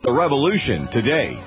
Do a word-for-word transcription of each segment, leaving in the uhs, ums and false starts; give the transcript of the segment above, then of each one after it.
The Revolution today.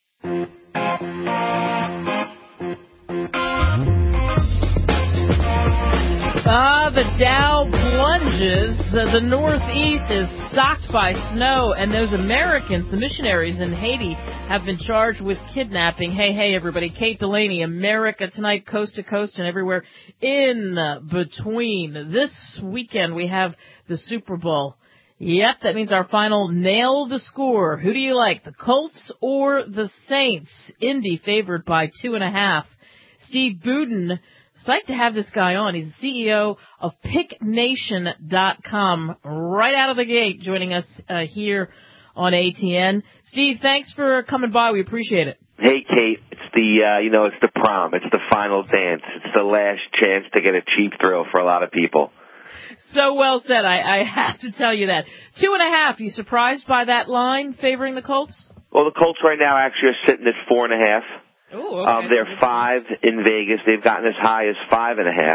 Ah, the Dow plunges. Uh, the Northeast is socked by snow, and those Americans, the missionaries in Haiti, have been charged with kidnapping. Hey, hey, everybody. Kate Delaney, America Tonight, coast to coast and everywhere in between. This weekend we have the Super Bowl. Yep, that means our final nail the score. Who do you like, the Colts or the Saints? Indy favored by two and a half. Steve Budin, psyched to have this guy on. He's the C E O of pick nation dot com, right out of the gate, joining us uh, here on A T N. Steve, thanks for coming by. We appreciate it. Hey, Kate. It's the, uh, you know, it's the prom. It's the final dance. It's the last chance to get a cheap thrill for a lot of people. So well said. I, I have to tell you that. Two and a half. You surprised by that line favoring the Colts? Well, the Colts right now actually are sitting at four and a half. Ooh, okay. Um, they're five in Vegas. They've gotten as high as five and a half.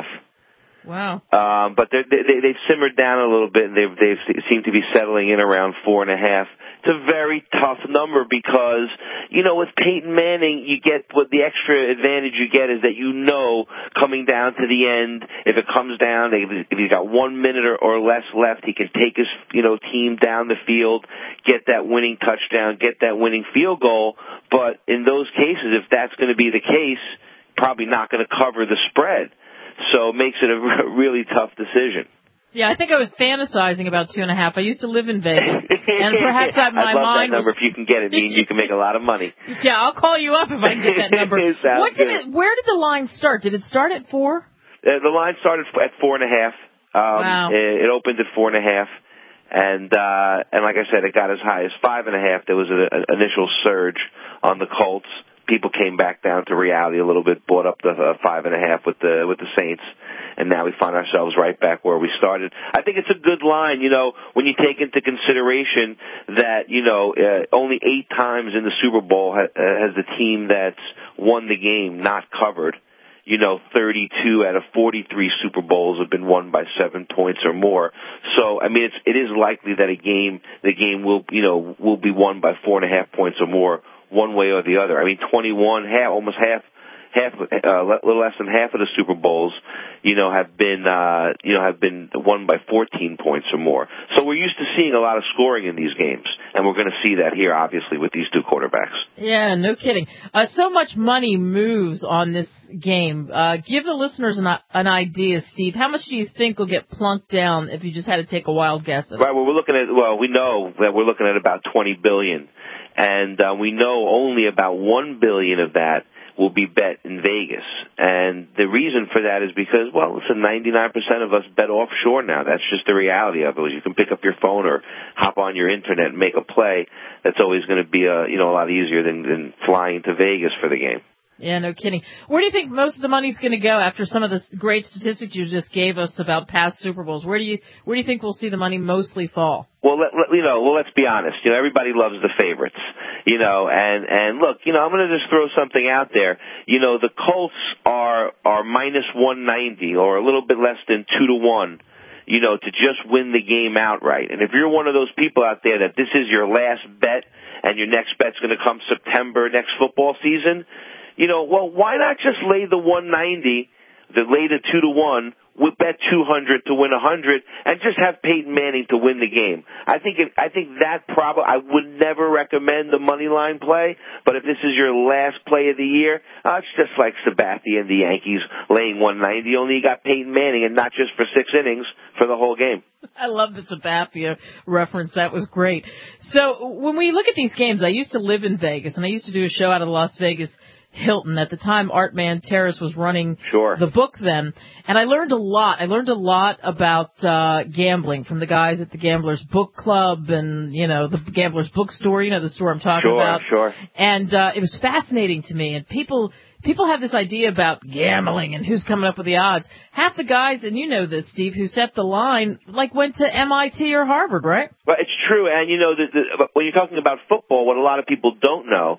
Wow. Um, but they're, they, they've simmered down a little bit, and they've, they've seem to be settling in around four and a half. It's a very tough number because, you know, with Peyton Manning, you get what the extra advantage you get is that you know coming down to the end, if it comes down, if he's got one minute or, or less left, he can take his, you know, team down the field, get that winning touchdown, get that winning field goal. But in those cases, if that's going to be the case, probably not going to cover the spread. So it makes it a really tough decision. Yeah, I think I was fantasizing about two and a half. I used to live in Vegas, and perhaps I, my I'd love mind that number was... if you can get it. Means you can make a lot of money. Yeah, I'll call you up if I can get that number. What did it, where did the line start? Did it start at four? Uh, the line started at four and a half. Um, wow. It, it opened at four and a half, and uh, and like I said, it got as high as five and a half. There was an initial surge on the Colts. People came back down to reality a little bit, bought up the uh, five and a half with the with the Saints, and now we find ourselves right back where we started. I think it's a good line, you know, when you take into consideration that, you know, uh, only eight times in the Super Bowl ha- uh, has the team that's won the game not covered. You know, thirty-two out of forty-three Super Bowls have been won by seven points or more. So, I mean, it's, it is likely that a game, the game will, you know, will be won by four and a half points or more, one way or the other. I mean, twenty-one, half, almost half, half, uh, a little less than half of the Super Bowls, you know, have been, uh, you know, have been won by fourteen points or more. So we're used to seeing a lot of scoring in these games, and we're going to see that here, obviously, with these two quarterbacks. Yeah, no kidding. Uh, so much money moves on this game. Uh, give the listeners an, an idea, Steve. How much do you think will get plunked down if you just had to take a wild guess? At right. Well, we're looking at. Well, we know that we're looking at about twenty billion, and uh, we know only about one billion of that will be bet in Vegas. And the reason for that is because, well, listen, ninety-nine percent of us bet offshore now. That's just the reality of it. You can pick up your phone or hop on your internet and make a play. That's always going to be a, you know, a lot easier than, than flying to Vegas for the game. Yeah, no kidding. Where do you think most of the money's going to go after some of the great statistics you just gave us about past Super Bowls? Where do you where do you think we'll see the money mostly fall? Well, let, let, you know, well, let's be honest. You know, everybody loves the favorites. You know, and and look, you know, I'm going to just throw something out there. You know, the Colts are are minus one ninety, or a little bit less than two to one. You know, to just win the game outright. And if you're one of those people out there that this is your last bet, and your next bet's going to come September next football season. You know, well, why not just lay the one ninety, the lay the two to one, we bet two hundred to win one hundred, and just have Peyton Manning to win the game. I think if, I think that probably, I would never recommend the money line play, but if this is your last play of the year, uh, it's just like Sabathia and the Yankees laying one ninety, only you got Peyton Manning and not just for six innings for the whole game. I love the Sabathia reference. That was great. So when we look at these games, I used to live in Vegas, and I used to do a show out of the Las Vegas Hilton. At the time, Art Manteris was running sure. the book then, and I learned a lot. I learned a lot about uh gambling from the guys at the Gamblers Book Club and, you know, the Gamblers Bookstore, you know, the store I'm talking sure, about. Sure, And uh it was fascinating to me, and people people have this idea about gambling and who's coming up with the odds. Half the guys, and you know this, Steve, who set the line, like went to M I T or Harvard, right? Well, it's true, and you know, the, the, when you're talking about football, what a lot of people don't know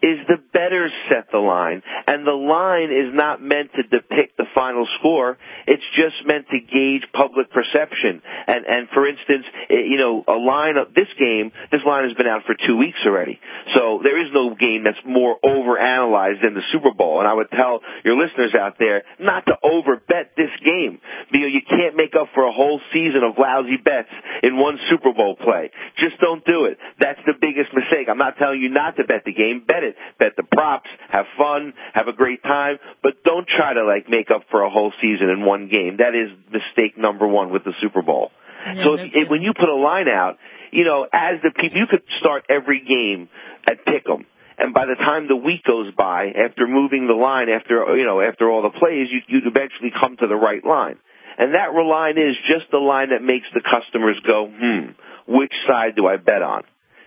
is the bettors set the line. And the line is not meant to depict the final score. It's just meant to gauge public perception. And, and for instance, you know, a line of this game, this line has been out for two weeks already. So there is no game that's more overanalyzed than the Super Bowl. And I would tell your listeners out there not to overbet this game. You know, you can't make up for a whole season of lousy bets in one Super Bowl play. Just don't do it. That's the biggest mistake. I'm not telling you not to bet the game. Bet it. Bet the props. Have fun. Have a great time. But don't try to, like, make up for a whole season in one game. That is mistake number one with the Super Bowl. Yeah, so if, if, when you put a line out, you know, as the people, you could start every game at Pick'em. And by the time the week goes by, after moving the line, after, you know, after all the plays, you, you'd eventually come to the right line. And that line is just the line that makes the customers go, hmm, which side do I bet on?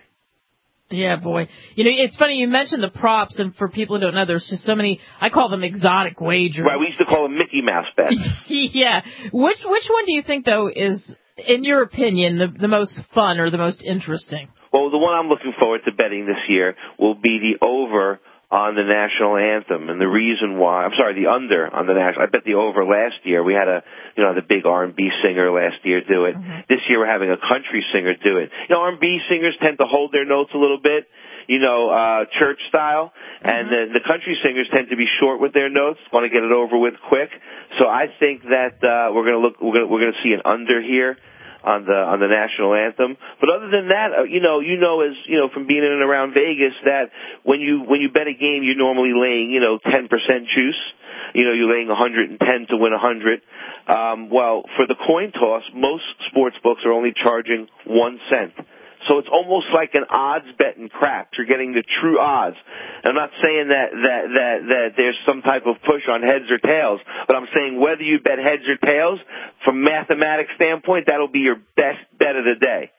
Yeah, boy. You know, it's funny you mentioned the props, and for people who don't know, there's just so many, I call them exotic wagers. Right, we used to call them Mickey Mouse bets. Yeah. Which which one do you think, though, is, in your opinion, the, the most fun or the most interesting? Well, the one I'm looking forward to betting this year will be the over on the national anthem, and the reason why, I'm sorry, the under on the national, I bet the over last year. We had a, you know, the big R and B singer last year do it. Mm-hmm. This year we're having a country singer do it. You know, R and B singers tend to hold their notes a little bit, you know, uh, church style, mm-hmm. and the, the country singers tend to be short with their notes, want to get it over with quick. So I think that, uh, we're gonna look, we're gonna, we're gonna see an under here on the on the national anthem. But other than that, uh, you know, you know, as you know, from being in and around Vegas, that when you when you bet a game, you're normally laying, you know, ten percent juice. You know, you're laying one hundred ten to win one hundred. Um, well, for the coin toss, most sports books are only charging one cent. So it's almost like an odds bet in craps. You're getting the true odds. I'm not saying that, that, that, that there's some type of push on heads or tails, but I'm saying whether you bet heads or tails, from mathematics standpoint, that'll be your best bet of the day.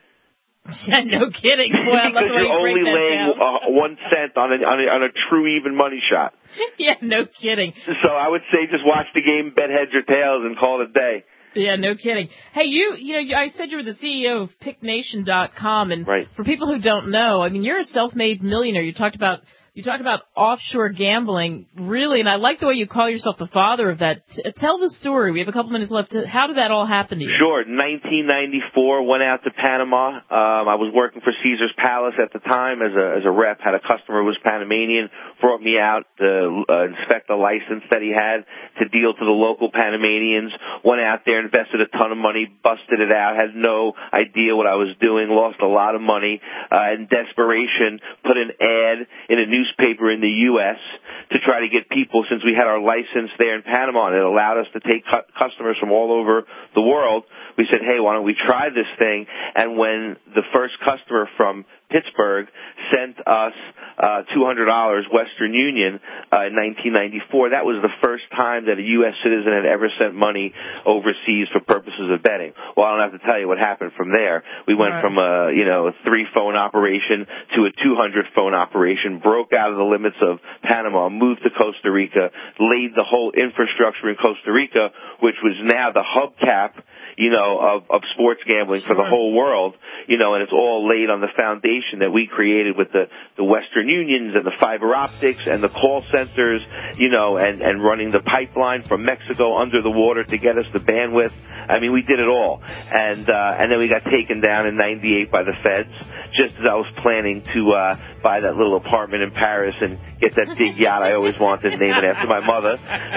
Yeah, no kidding. Boy, because you're only laying uh, one cent on a, on a on a true even money shot. Yeah, no kidding. So I would say just watch the game, bet heads or tails, and call it a day. Yeah, no kidding. Hey, you, you know, I said you were the C E O of Pick Nation dot com, and right. For people who don't know, I mean, you're a self-made millionaire. You talked about you talked about offshore gambling, really, and I like the way you call yourself the father of that. T- tell the story. We have a couple minutes left. How did that all happen to you? Sure. nineteen ninety-four, went out to Panama. Um, I was working for Caesar's Palace at the time as a as a rep. Had a customer who was Panamanian, brought me out to uh, inspect a license that he had to deal to the local Panamanians. Went out there, invested a ton of money, busted it out, had no idea what I was doing, lost a lot of money. Uh, in desperation, put an ad in a newspaper in the U S to try to get people, since we had our license there in Panama, and it allowed us to take cu- customers from all over the world. We said, hey, why don't we try this thing? And when the first customer from Pittsburgh sent us uh, two hundred dollars Western Union uh, in nineteen ninety-four, that was the first time that a U S citizen had ever sent money overseas for purposes of betting. Well, I don't have to tell you what happened from there. We went right. from a, you know, a three-phone operation to a two hundred phone operation, broke out of the limits of Panama, moved to Costa Rica, laid the whole infrastructure in Costa Rica, which was now the hubcap, you know, of, of sports gambling for the whole world, you know, and it's all laid on the foundation that we created with the, the Western Unions and the fiber optics and the call centers, you know, and, and running the pipeline from Mexico under the water to get us the bandwidth. I mean, we did it all. And, uh, and then we got taken down in ninety-eight by the feds, just as I was planning to, uh, buy that little apartment in Paris and get that big yacht I always wanted, name it after my mother.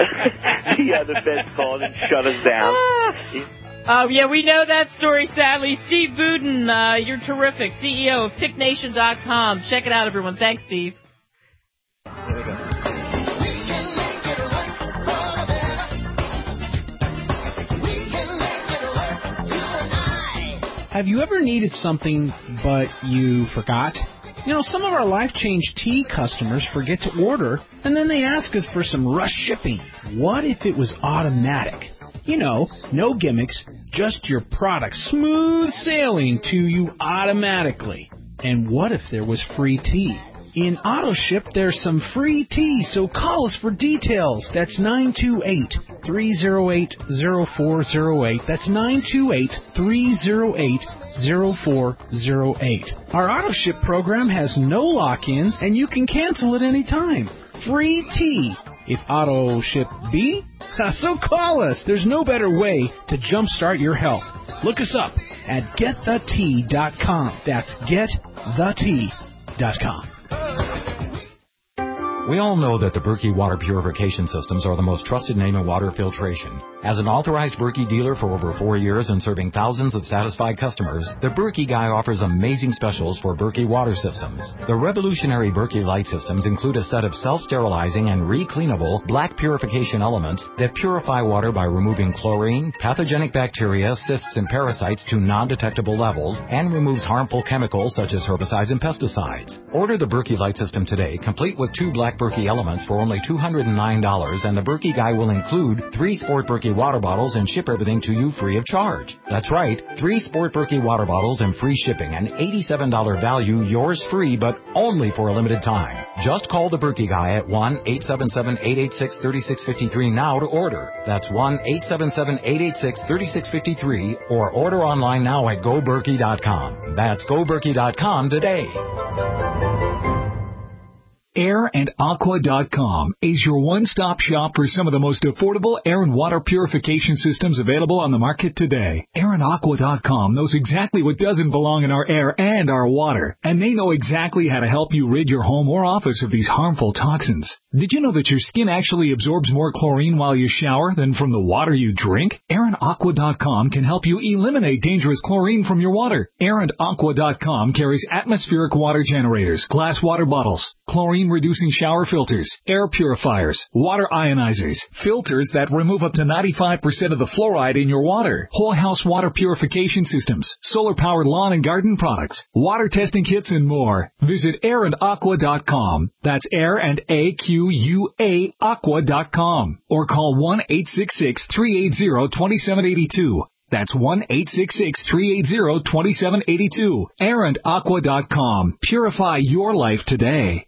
the, uh, the feds called and shut us down. Uh, yeah, we know that story, sadly. Steve Budin, uh, you're terrific. C E O of Pick Nation dot com. Check it out, everyone. Thanks, Steve. There we go. Have you ever needed something, but you forgot? You know, some of our Life Change Tea customers forget to order, and then they ask us for some rush shipping. What if it was automatic? You know, no gimmicks, just your product smooth sailing to you automatically. And what if there was free tea? In AutoShip, there's some free tea, so call us for details. That's nine two eight, three oh eight, oh four oh eight. That's nine two eight, three oh eight, oh four oh eight. Our AutoShip program has no lock-ins, and you can cancel at any time. Free tea. If AutoShip be, so call us. There's no better way to jumpstart your health. Look us up at get the tea dot com. That's get the tea dot com. We all know that the Berkey water purification systems are the most trusted name in water filtration. As an authorized Berkey dealer for over four years and serving thousands of satisfied customers, the Berkey Guy offers amazing specials for Berkey water systems. The revolutionary Berkey Light systems include a set of self-sterilizing and re-cleanable black purification elements that purify water by removing chlorine, pathogenic bacteria, cysts, and parasites to non-detectable levels, and removes harmful chemicals such as herbicides and pesticides. Order the Berkey Light system today, complete with two black Berkey elements for only two hundred nine dollars, and the Berkey Guy will include three Sport Berkey water bottles and ship everything to you free of charge. That's right, three Sport Berkey water bottles and free shipping, an eighty-seven dollars value, yours free, but only for a limited time. Just call the Berkey Guy at one eight seven seven, eight eight six, three six five three now to order. That's one eight seven seven, eight eight six, three six five three, or order online now at go berkey dot com. That's go berkey dot com today. air and aqua dot com is your one-stop shop for some of the most affordable air and water purification systems available on the market today. air and aqua dot com knows exactly what doesn't belong in our air and our water, and they know exactly how to help you rid your home or office of these harmful toxins. Did you know that your skin actually absorbs more chlorine while you shower than from the water you drink? air and aqua dot com can help you eliminate dangerous chlorine from your water. air and aqua dot com carries atmospheric water generators, glass water bottles, chlorine reducing shower filters, air purifiers, water ionizers, filters that remove up to ninety-five percent of the fluoride in your water, whole house water purification systems, solar powered lawn and garden products, water testing kits, and more. Visit air and aqua dot com. That's air and A Q U A aqua dot com. Or call one eight six six, three eight zero, two seven eight two. That's one eight six six, three eight zero, two seven eight two. air and aqua dot com. Purify your life today.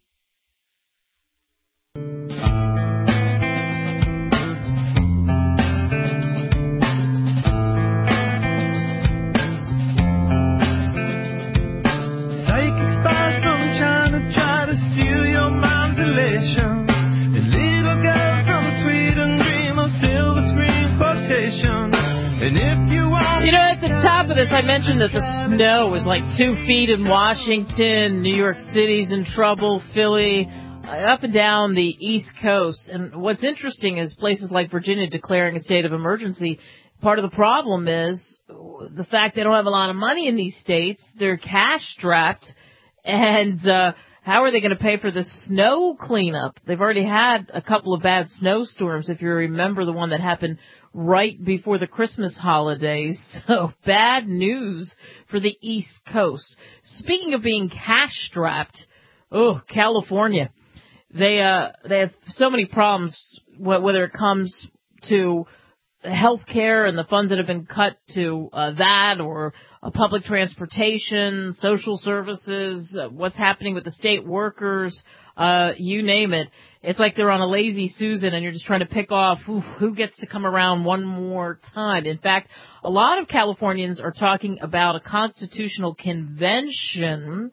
Psychic spies from China try to steal your mind's elation. The little girl from Sweden dream of silver screen quotation. And if you want, you know, at the top of this, I mentioned that the snow was like two feet in Washington, New York City's in trouble, Philly, up and down the East Coast. And what's interesting is places like Virginia declaring a state of emergency. Part of the problem is the fact they don't have a lot of money in these states. They're cash strapped. And uh, how are they going to pay for the snow cleanup? They've already had a couple of bad snowstorms, if you remember the one that happened right before the Christmas holidays. So bad news for the East Coast. Speaking of being cash strapped, oh, California. They uh they have so many problems, whether it comes to health care and the funds that have been cut to uh, that, or uh, public transportation, social services, uh, what's happening with the state workers, uh, you name it. It's like they're on a lazy Susan and you're just trying to pick off who, who gets to come around one more time. In fact, a lot of Californians are talking about a constitutional convention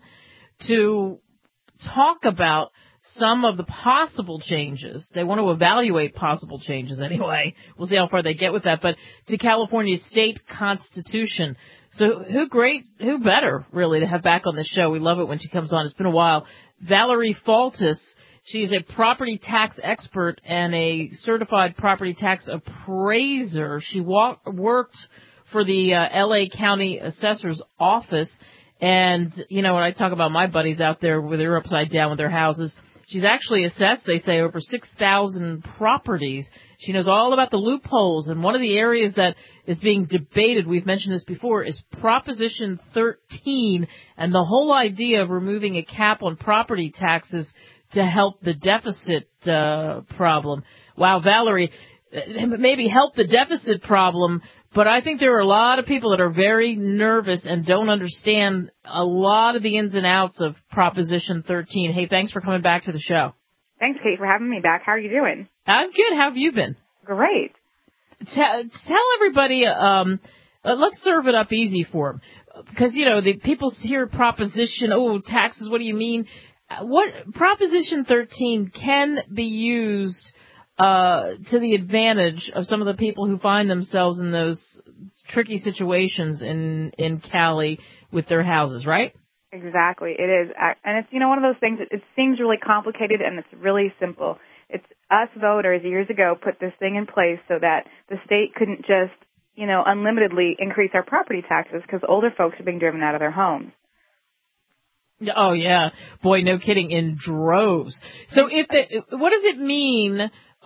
to talk about some of the possible changes. They want to evaluate possible changes anyway. We'll see how far they get with that. But to California's state constitution. So who great, who better, really, to have back on the show. We love it when she comes on. It's been a while. Valerie Faltis. She's a property tax expert and a certified property tax appraiser. She walk, worked for the uh, L A County Assessor's Office. And, you know, when I talk about my buddies out there where they're upside down with their houses, she's actually assessed, they say, over six thousand properties. She knows all about the loopholes. And one of the areas that is being debated, we've mentioned this before, is Proposition thirteen and the whole idea of removing a cap on property taxes to help the deficit uh, problem. Wow, Valerie, maybe help the deficit problem, But I think there are a lot of people that are very nervous and don't understand a lot of the ins and outs of Proposition thirteen. Hey, thanks for coming back to the show. Thanks, Kate, for having me back. How are you doing? I'm good. How have you been? Great. T- tell everybody, um, uh, let's serve it up easy for them. Because, you know, the people hear Proposition, oh, taxes, what do you mean? What Proposition thirteen can be used uh, to the advantage of some of the people who find themselves in those tricky situations in, in Cali with their houses, right? Exactly. It is. And it's, you know, one of those things, it, it seems really complicated and it's really simple. It's us voters years ago put this thing in place so that the state couldn't just, you know, unlimitedly increase our property taxes because older folks are being driven out of their homes. Oh, yeah. Boy, no kidding, in droves. So if the, what does it mean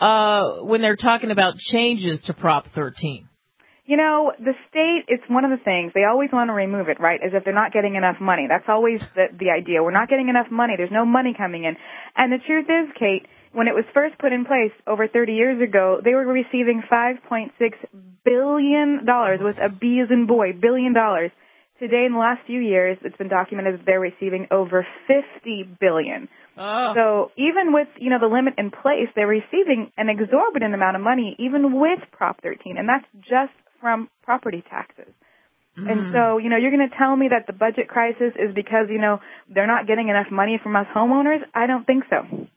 uh, when they're talking about changes to Prop thirteen? You know, the state, it's one of the things, they always want to remove it, right, as if they're not getting enough money. That's always the, the idea. We're not getting enough money. There's no money coming in. And the truth is, Kate, when it was first put in place over thirty years ago, they were receiving five point six billion dollars, with a B as in boy, billion dollars. Today, in the last few years, it's been documented that they're receiving over fifty billion dollars. Oh. So even with, you know, the limit in place, they're receiving an exorbitant amount of money, even with Prop thirteen, and that's just from property taxes. Mm. And so, you know, you're going to tell me that the budget crisis is because, you know, they're not getting enough money from us homeowners? I don't think so.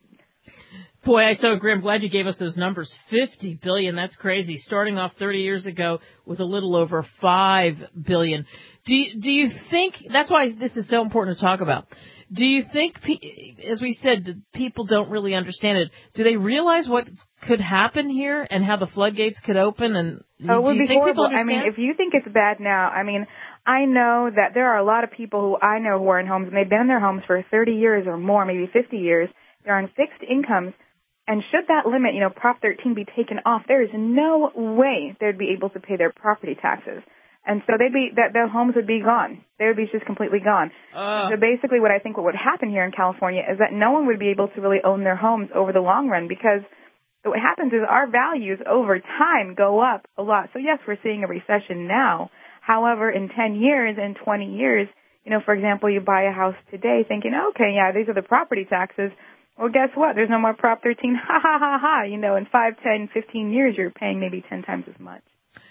Boy, I so agree. I'm glad you gave us those numbers. fifty billion dollars, that's crazy. Starting off thirty years ago with a little over five billion dollars. Do you, do you think, that's why this is so important to talk about. Do you think, as we said, people don't really understand it. Do they realize what could happen here and how the floodgates could open? And oh, it would do you be think horrible. people understand? I mean, if you think it's bad now, I mean, I know that there are a lot of people who I know who are in homes, and they've been in their homes for thirty years or more, maybe fifty years. They're on fixed incomes. And should that limit, you know, Prop thirteen be taken off, there is no way they'd be able to pay their property taxes. And so they'd be, that their homes would be gone. They would be just completely gone. Uh. So basically what I think what would happen here in California is that no one would be able to really own their homes over the long run, because what happens is our values over time go up a lot. So yes, we're seeing a recession now. However, in ten years, in twenty years, you know, for example, you buy a house today thinking, okay, yeah, these are the property taxes. Well, guess what? There's no more Prop thirteen. Ha, ha, ha, ha. You know, in five, ten, fifteen years, you're paying maybe ten times as much.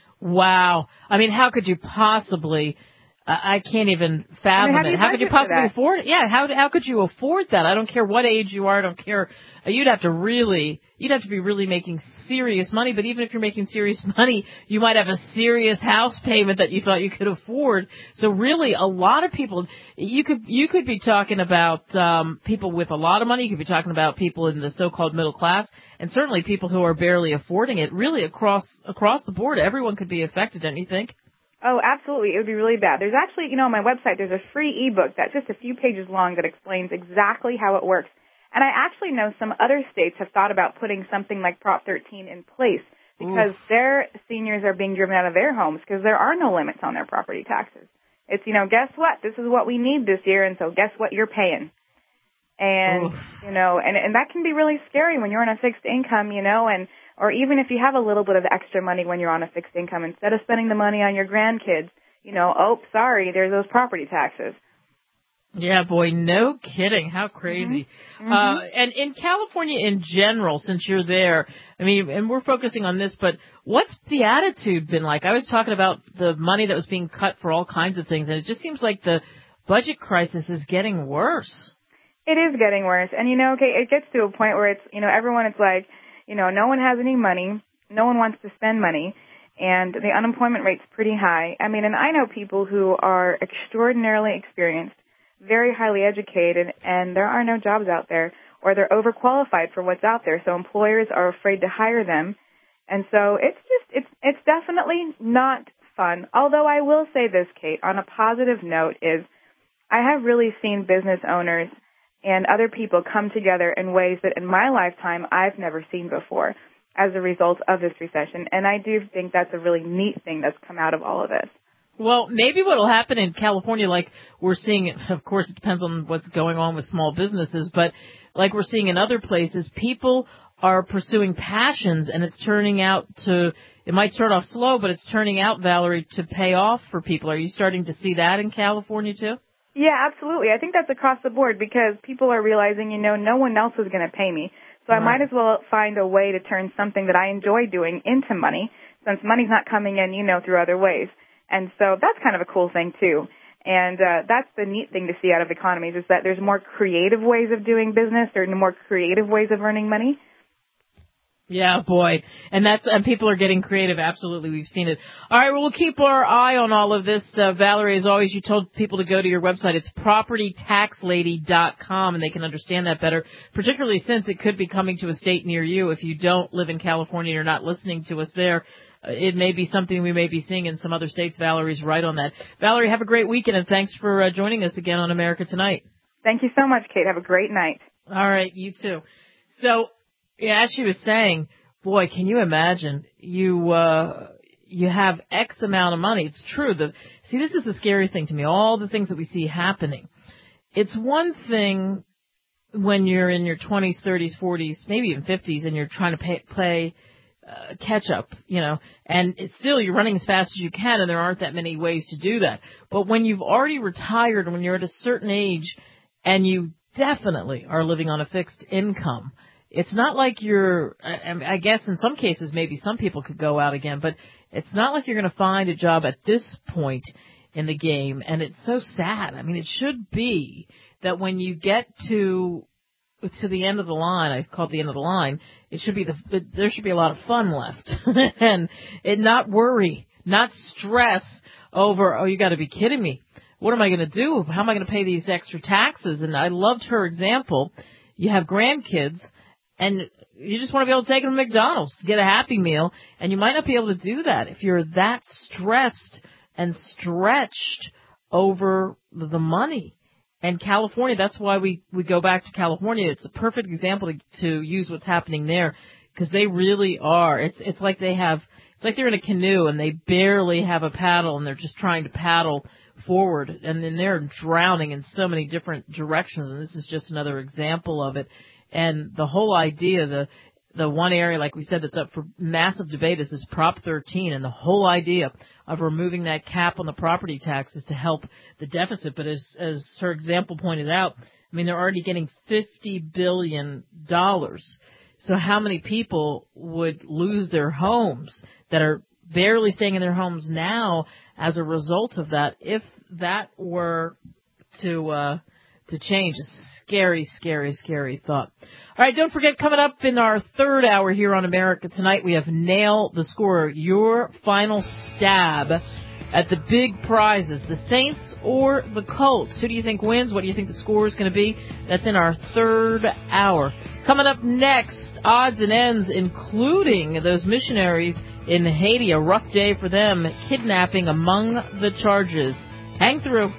Wow. I mean, how could you possibly, uh, I can't even fathom I mean, how it. How could you possibly afford it? Yeah, how how could you afford that? I don't care what age you are. I don't care. You'd have to really, you'd have to be really making serious money. But even if you're making serious money, you might have a serious house payment that you thought you could afford. So really, a lot of people, you could you could be talking about um, people with a lot of money. You could be talking about people in the so-called middle class, and certainly people who are barely affording it. Really, across across the board, everyone could be affected, don't you think? Oh, absolutely. It would be really bad. There's actually, you know, on my website, there's a free ebook that's just a few pages long that explains exactly how it works. And I actually know some other states have thought about putting something like Prop thirteen in place because Oof. their seniors are being driven out of their homes because there are no limits on their property taxes. It's, you know, guess what? This is what we need this year, and so guess what? You're paying. And, Oof. you know, and, and that can be really scary when you're on a fixed income, you know, and or even if you have a little bit of extra money when you're on a fixed income, instead of spending the money on your grandkids, you know, oh, sorry, there's those property taxes. Yeah, boy, no kidding. How crazy. Mm-hmm. Uh, and in California in general, since you're there, I mean, and we're focusing on this, but what's the attitude been like? I was talking about the money that was being cut for all kinds of things, and it just seems like the budget crisis is getting worse. It is getting worse. And, you know, okay, it gets to a point where it's, you know, everyone is like, you know, no one has any money, no one wants to spend money, and the unemployment rate's pretty high. I mean, and I know people who are extraordinarily experienced, very highly educated, and there are no jobs out there, or they're overqualified for what's out there, so employers are afraid to hire them. And so it's just, it's it's definitely not fun. Although I will say this, Kate, on a positive note, is I have really seen business owners and other people come together in ways that in my lifetime I've never seen before as a result of this recession. And I do think that's a really neat thing that's come out of all of this. Well, maybe what will happen in California, like we're seeing, of course, it depends on what's going on with small businesses, but like we're seeing in other places, people are pursuing passions, and it's turning out to, it might start off slow, but it's turning out, Valerie, to pay off for people. Are you starting to see that in California, too? Yeah, absolutely. I think that's across the board because people are realizing, you know, no one else is going to pay me. So right. I might as well find a way to turn something that I enjoy doing into money, since money's not coming in, you know, through other ways. And so that's kind of a cool thing, too. And uh, that's the neat thing to see out of economies is that there's more creative ways of doing business. There are more creative ways of earning money. Yeah, boy. And that's, and people are getting creative. Absolutely. We've seen it. All right. Well, we'll keep our eye on all of this. Uh, Valerie, as always, you told people to go to your website. It's property tax lady dot com, and they can understand that better, particularly since it could be coming to a state near you. If you don't live in California, you're not listening to us there. Uh, it may be something we may be seeing in some other states. Valerie's right on that. Valerie, have a great weekend, and thanks for uh, joining us again on America Tonight. Thank you so much, Kate. Have a great night. All right. You too. So, yeah, as she was saying, boy, can you imagine you uh you have X amount of money. It's true. The see, this is the scary thing to me. All the things that we see happening. It's one thing when you're in your twenties, thirties, forties, maybe even fifties, and you're trying to pay, play uh, catch up, you know, and it's still you're running as fast as you can, and there aren't that many ways to do that. But when you've already retired, when you're at a certain age, and you definitely are living on a fixed income, it's not like you're, I guess in some cases maybe some people could go out again, but it's not like you're going to find a job at this point in the game, and it's so sad. I mean, it should be that when you get to to the end of the line, I call it the end of the line, it should be the, there should be a lot of fun left, and it not worry, not stress over, oh, you got to be kidding me. What am I going to do? How am I going to pay these extra taxes? And I loved her example. You have grandkids, and you just want to be able to take them to McDonald's, get a Happy Meal, and you might not be able to do that if you're that stressed and stretched over the money. And California, that's why we, we go back to California. It's a perfect example to, to use what's happening there, because they really are. It's it's like they have, it's like they're in a canoe and they barely have a paddle, and they're just trying to paddle forward, and then they're drowning in so many different directions, and this is just another example of it. And the whole idea, the the one area, like we said, that's up for massive debate is this Prop thirteen, and the whole idea of removing that cap on the property taxes to help the deficit. But as as her example pointed out, I mean, they're already getting fifty billion dollars. So how many people would lose their homes that are barely staying in their homes now as a result of that, if that were to uh to change? A scary, scary, scary thought. All right, don't forget, coming up in our third hour here on America Tonight, we have Nail the Scorer, your final stab at the big prizes, the Saints or the Colts. Who do you think wins? What do you think the score is going to be? That's in our third hour. Coming up next, odds and ends, including those missionaries in Haiti. A rough day for them, kidnapping among the charges. Hang through.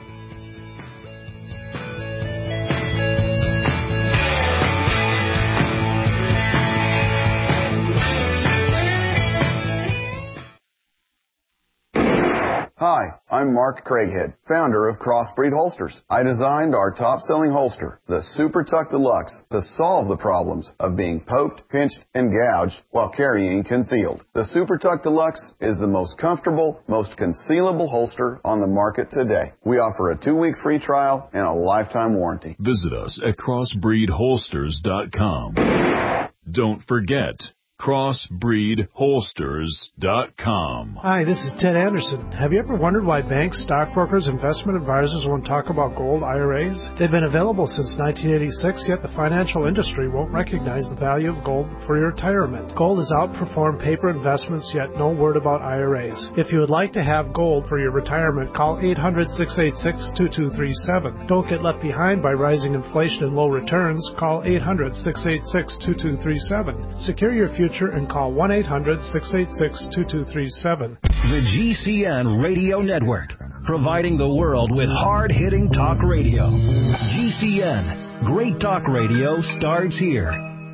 Hi, I'm Mark Craighead, founder of Crossbreed Holsters. I designed our top-selling holster, the Super Tuck Deluxe, to solve the problems of being poked, pinched, and gouged while carrying concealed. The Super Tuck Deluxe is the most comfortable, most concealable holster on the market today. We offer a two-week free trial and a lifetime warranty. Visit us at crossbreed holsters dot com. Don't forget, crossbreed holsters dot com. Hi, this is Ted Anderson. Have you ever wondered why banks, stockbrokers, investment advisors won't talk about gold I R As? They've been available since nineteen eighty-six, yet the financial industry won't recognize the value of gold for your retirement. Gold has outperformed paper investments, yet no word about I R As. If you would like to have gold for your retirement, call eight hundred, six eight six, two two three seven. Don't get left behind by rising inflation and low returns. Call eight hundred, six eight six, two two three seven. Secure your future and call one eight hundred, six eight six, two two three seven. The G C N Radio Network, providing the world with hard-hitting talk radio. G C N, great talk radio starts here.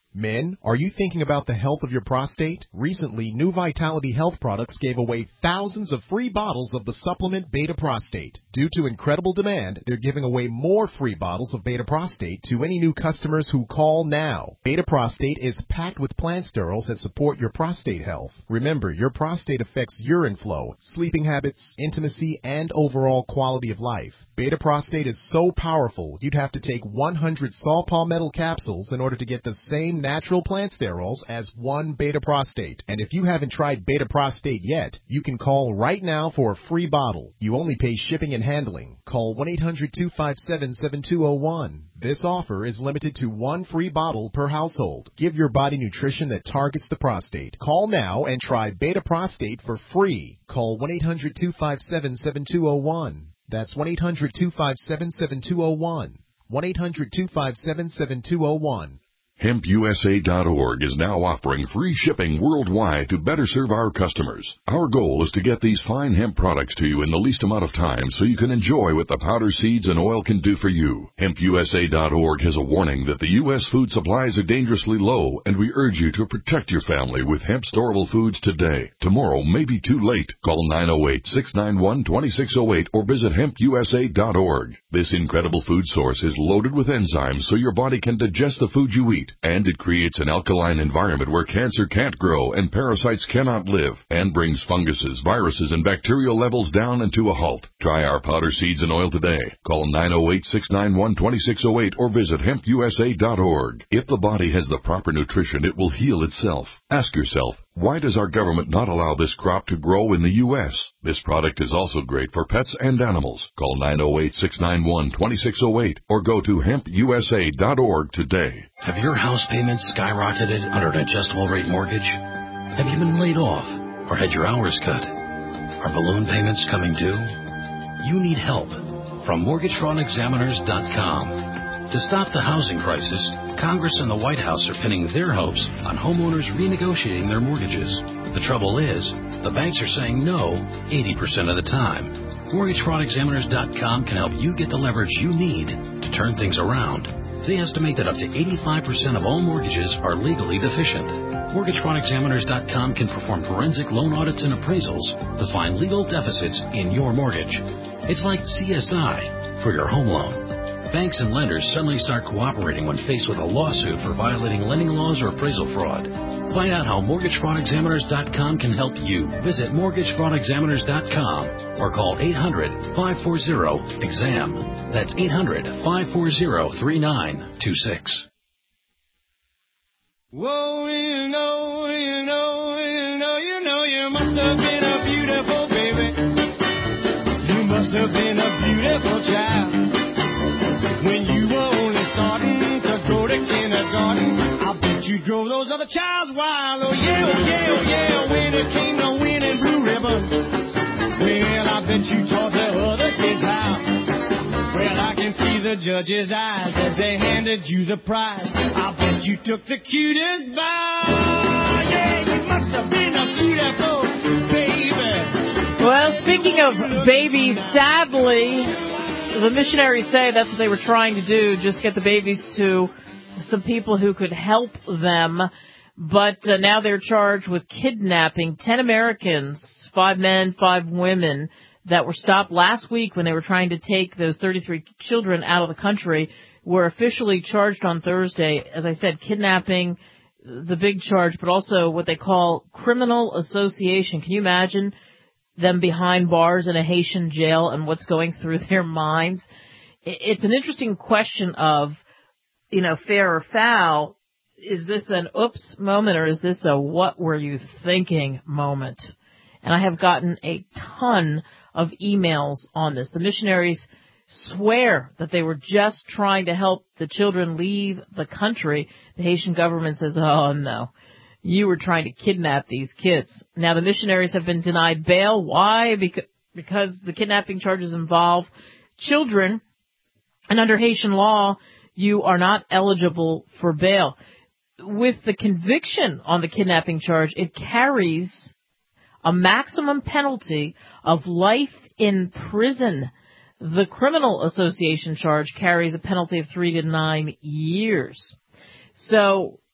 Men, are you thinking about the health of your prostate? Recently, New Vitality Health Products gave away thousands of free bottles of the supplement Beta Prostate. Due to incredible demand, they're giving away more free bottles of Beta Prostate to any new customers who call now. Beta Prostate is packed with plant sterols that support your prostate health. Remember, your prostate affects urine flow, sleeping habits, intimacy, and overall quality of life. Beta Prostate is so powerful, you'd have to take one hundred saw palmetto capsules in order to get the same natural plant sterols as one Beta Prostate. And if you haven't tried Beta Prostate yet, you can call right now for a free bottle. You only pay shipping and handling. Call one eight hundred two five seven seven two zero one. This offer is limited to one free bottle per household. Give your body nutrition that targets the prostate. Call now and try Beta Prostate for free. Call one eight hundred two five seven seven two zero one. That's one eight hundred two five seven seven two zero one. one eight hundred two five seven seven two zero one. hemp U S A dot org is now offering free shipping worldwide to better serve our customers. Our goal is to get these fine hemp products to you in the least amount of time so you can enjoy what the powder, seeds, and oil can do for you. hemp U S A dot org has a warning that the U S food supplies are dangerously low, and we urge you to protect your family with hemp storable foods today. Tomorrow may be too late. Call nine oh eight, six nine one, two six oh eight or visit hemp U S A dot org. This incredible food source is loaded with enzymes so your body can digest the food you eat. And it creates an alkaline environment where cancer can't grow and parasites cannot live, and brings funguses, viruses, and bacterial levels down and to a halt. Try our powder, seeds, and oil today. Call nine oh eight, six nine one, two six oh eight or visit hemp U S A dot org. If the body has the proper nutrition, it will heal itself. Ask yourself, why does our government not allow this crop to grow in the U S? This product is also great for pets and animals. Call nine oh eight, six nine one, two six oh eight or go to hemp U S A dot org today. Have your house payments skyrocketed under an adjustable rate mortgage? Have you been laid off or had your hours cut? Are balloon payments coming due? You need help from mortgage fraud examiners dot com. To stop the housing crisis, Congress and the White House are pinning their hopes on homeowners renegotiating their mortgages. The trouble is, the banks are saying no eighty percent of the time. mortgage fraud examiners dot com can help you get the leverage you need to turn things around. They estimate that up to eighty-five percent of all mortgages are legally deficient. mortgage fraud examiners dot com can perform forensic loan audits and appraisals to find legal deficits in your mortgage. It's like C S I for your home loan. Banks and lenders suddenly start cooperating when faced with a lawsuit for violating lending laws or appraisal fraud. Find out how mortgage fraud examiners dot com can help you. Visit mortgage fraud examiners dot com or call eight hundred, five four zero, E X A M. That's eight hundred, five four zero, three nine two six. Whoa, you know, you know, you know, you know, you must have been a beautiful baby. You must have been a beautiful child. When you were only starting to go to kindergarten, I bet you drove those other childs wild. Oh yeah, oh yeah, oh yeah, when it came to winning blue ribbon. Well, I bet you taught the other kids how. Well, I can see the judge's eyes as they handed you the prize. I bet you took the cutest bow. Yeah, you must have been a beautiful baby. Well, speaking of babies, sadly, the missionaries say that's what they were trying to do, just get the babies to some people who could help them. But uh, now they're charged with kidnapping ten Americans, five men, five women, that were stopped last week when they were trying to take those thirty-three children out of the country, were officially charged on Thursday. As I said, kidnapping, the big charge, but also what they call criminal association. Can you imagine them behind bars in a Haitian jail and what's going through their minds? It's an interesting question of, you know, fair or foul. Is this an oops moment or is this a what were you thinking moment? And I have gotten a ton of emails on this. The missionaries swear that they were just trying to help the children leave the country. The Haitian government says, oh, no. You were trying to kidnap these kids. Now, the missionaries have been denied bail. Why? Because, because the kidnapping charges involve children, and under Haitian law, you are not eligible for bail. With the conviction on the kidnapping charge, it carries a maximum penalty of life in prison. The criminal association charge carries a penalty of three to nine years. So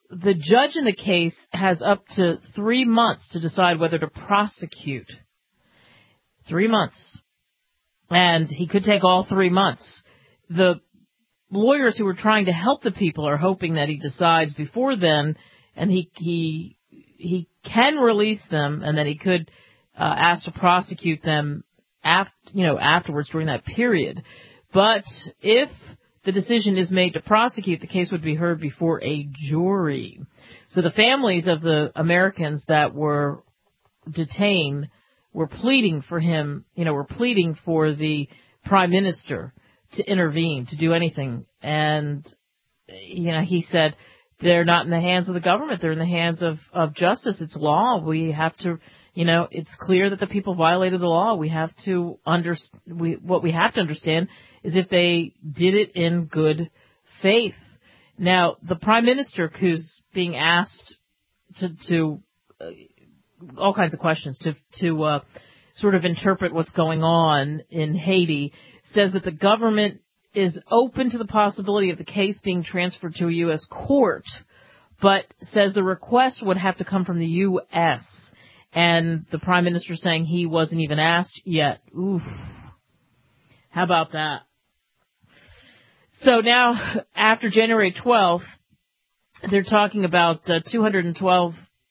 the judge in the case has up to three months to decide whether to prosecute. Three months. And he could take all three months. The lawyers who are trying to help the people are hoping that he decides before then, and he he he can release them, and then he could uh, ask to prosecute them after, you know, afterwards during that period. But if the decision is made to prosecute, the case would be heard before a jury. So the families of the Americans that were detained were pleading for him, you know, were pleading for the prime minister to intervene, to do anything. And, you know, he said, they're not in the hands of the government. They're in the hands of, of justice. It's law. We have to, you know, it's clear that the people violated the law. We have to under, we, what we have to understand is if they did it in good faith. Now, the prime minister, who's being asked to, to uh, all kinds of questions to, to uh, sort of interpret what's going on in Haiti, says that the government is open to the possibility of the case being transferred to a U S court, but says the request would have to come from the U S And the prime minister saying he wasn't even asked yet. Oof. How about that? So now, after January twelfth, they're talking about uh, two hundred twelve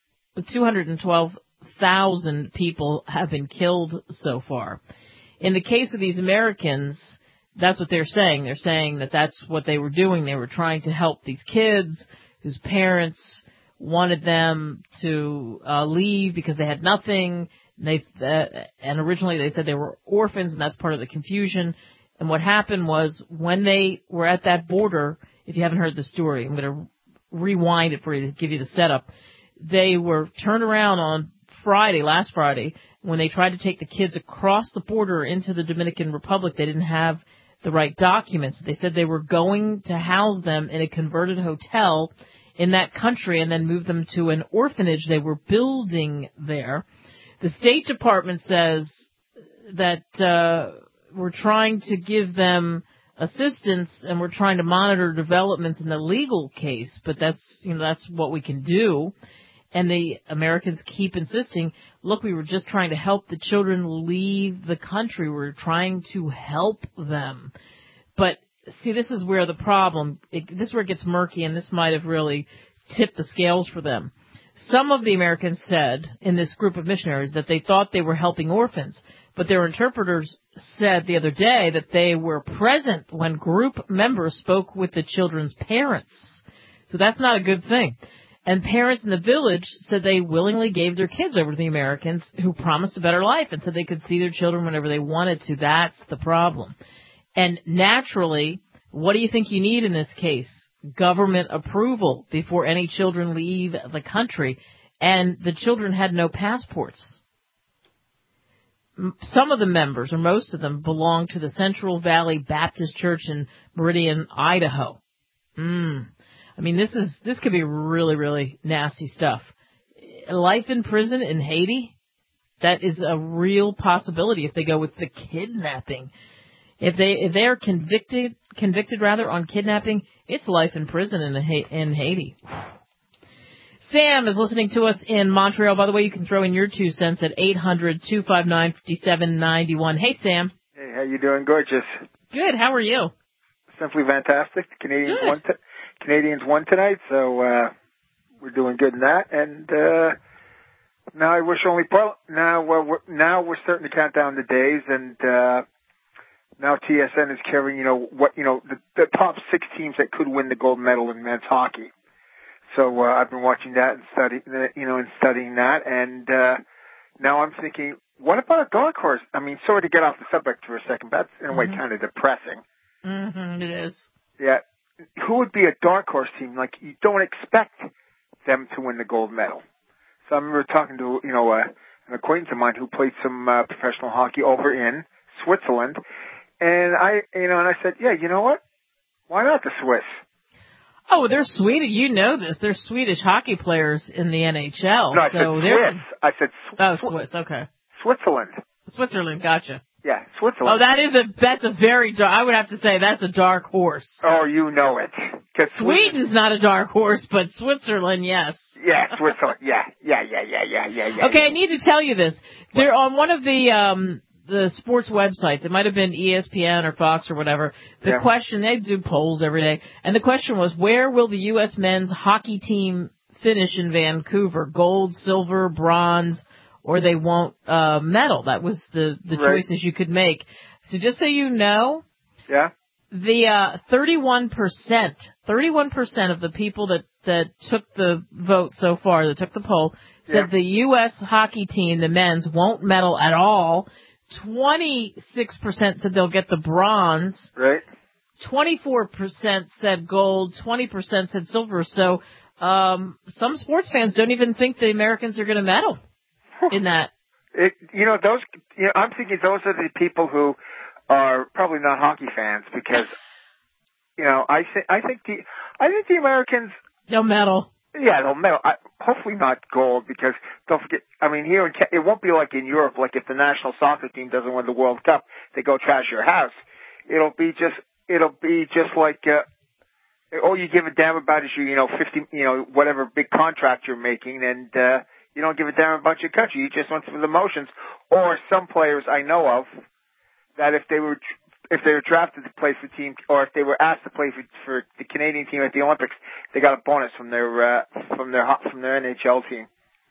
thousand people have been killed so far. In the case of these Americans, that's what they're saying. They're saying that that's what they were doing. They were trying to help these kids whose parents wanted them to uh, leave because they had nothing. They uh, and originally they said they were orphans, and that's part of the confusion. And what happened was when they were at that border, if you haven't heard the story, I'm going to rewind it for you to give you the setup. They were turned around on Friday, last Friday, when they tried to take the kids across the border into the Dominican Republic. They didn't have the right documents. They said they were going to house them in a converted hotel in that country and then move them to an orphanage they were building there. The State Department says that uh, we're trying to give them assistance and we're trying to monitor developments in the legal case, but that's, you know, that's what we can do. And the Americans keep insisting, look, we were just trying to help the children leave the country. We're trying to help them. But see, this is where the problem, it, this is where it gets murky, and this might have really tipped the scales for them. Some of the Americans said in this group of missionaries that they thought they were helping orphans, but their interpreters said the other day that they were present when group members spoke with the children's parents. So that's not a good thing. And parents in the village said they willingly gave their kids over to the Americans who promised a better life and said they could see their children whenever they wanted to. That's the problem. And naturally, what do you think you need in this case? Government approval before any children leave the country. And the children had no passports. Some of the members, or most of them, belong to the Central Valley Baptist Church in Meridian, Idaho. Mm. I mean, this is this could be really, really nasty stuff. Life in prison in Haiti, that is a real possibility if they go with the kidnapping. If they if they are convicted convicted rather on kidnapping, it's life in prison in in Haiti. Sam is listening to us in Montreal. By the way, you can throw in your two cents at eight hundred, two five nine, five seven nine one. Hey, Sam. Hey, how you doing? Gorgeous. Good. How are you? Simply fantastic. Canadians Good. won. T- Canadians won tonight, so uh, we're doing good in that. And uh, now I wish only pro- now uh, we're, now we're starting to count down the days, and uh, now T S N is carrying, you know, what you know the, the top six teams that could win the gold medal in men's hockey. So uh, I've been watching that and studying, you know, and studying that, and uh, now I'm thinking, what about a dark horse? I mean, sorry to get off the subject for a second, but that's in a way Mm-hmm. kind of depressing. Mm-hmm, it is. Yeah. Who would be a dark horse team? Like, you don't expect them to win the gold medal. So I remember talking to, you know, uh, an acquaintance of mine who played some uh, professional hockey over in Switzerland. And I, you know, and I said, yeah, you know what? Why not the Swiss? Oh, they're Swedish. You know this. They're Swedish hockey players in the N H L. No, I so said they're Swiss. I said Sw- Oh, Sw- Swiss. Okay. Switzerland. Switzerland. Gotcha. Yeah, Switzerland. Oh, that is a that's a very dark. I would have to say that's a dark horse. Oh, you know it. Cause Sweden's not a dark horse, but Switzerland, yes. Yeah, Switzerland. Yeah, yeah, yeah, yeah, yeah, yeah, yeah. Okay, yeah. I need to tell you this. They're on one of the um the sports websites. It might have been E S P N or Fox or whatever. The Yeah. question, they do polls every day, and the question was, where will the U S men's hockey team finish in Vancouver? Gold, silver, bronze, or they won't uh medal. That was the the Right. choices you could make. So just so you know, Yeah. the uh thirty-one percent, thirty-one percent of the people that that took the vote so far, that took the poll, said Yeah. the U S hockey team, the men's, won't medal at all. twenty-six percent said they'll get the bronze. Right. twenty-four percent said gold, twenty percent said silver. So um some sports fans don't even think the Americans are going to medal in that. It, you know, those. You know, I'm thinking those are the people who are probably not hockey fans because, you know, I think I think the I think the Americans. They'll medal. Yeah, they'll medal. I, hopefully not gold because don't forget. I mean, here in Ca- it won't be like in Europe. Like if the national soccer team doesn't win the World Cup, they go trash your house. It'll be just. It'll be just like. Uh, all you give a damn about is your, you know, fifty, you know, whatever big contract you're making, and uh, you don't give a damn about your country. You just went through the motions. Or some players I know of that if they were if they were drafted to play for team, or if they were asked to play for, for the Canadian team at the Olympics, they got a bonus from their uh, from their from their N H L team.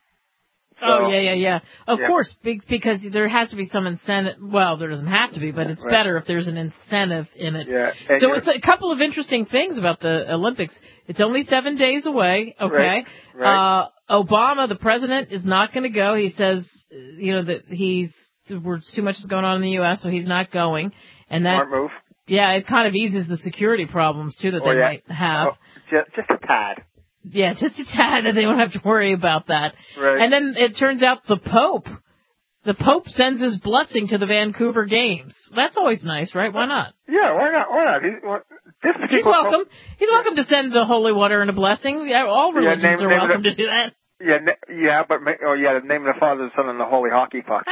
So, oh, yeah, yeah, yeah. Of yeah. course, be- because there has to be some incentive. Well, there doesn't have to be, but it's Right. better if there's an incentive in it. Yeah. And So you're- it's a couple of interesting things about the Olympics. It's only seven days away, okay? Right. Right. Uh, Obama, the president, is not going to go. He says, uh, you know, that he's, we're, too much is going on in the U S, so he's not going. And that, Smart move. yeah, it kind of eases the security problems, too, that Oh, they yeah. might have. Oh, just, just a tad. Yeah, just a tad, and they don't have to worry about that. Right. And then it turns out the Pope, the Pope sends his blessing to the Vancouver Games. That's always nice, right? Why not? Yeah, why not? Why not? He's, what, this particular He's welcome. He's welcome to send the holy water and a blessing. Yeah, all Yeah, religions name- are name welcome the- to do that. Yeah, ne- yeah, but ma- oh yeah, the name of the Father, the Son, and the Holy Hockey Puck.